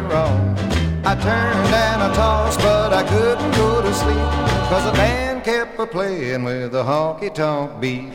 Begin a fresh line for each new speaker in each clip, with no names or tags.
wrong. I turned and I tossed, but I couldn't go to sleep, 'cause the band kept a-playing with the honky-tonk beat.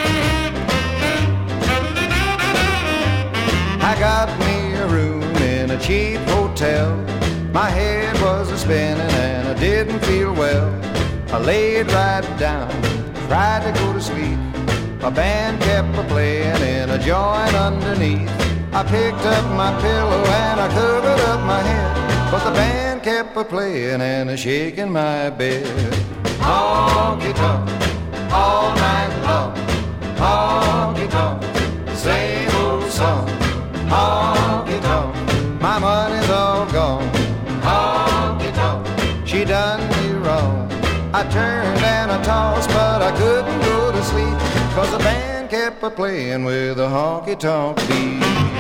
I got me a room in a cheap hotel. My head was a-spinning and I didn't feel well. I laid right down, tried to go to sleep. A band kept a-playing in a joint underneath. I picked up my pillow and I covered up my head, but the band kept a-playing and a-shaking my bed. Honky-tonk, all night long. Honky-tonk, same old song. Honky-tonk, my money's all gone. Honky-tonk, she done me wrong. I turned and I tossed, but I couldn't go to sleep, 'cause the band kept a-playing with a honky-tonk beat.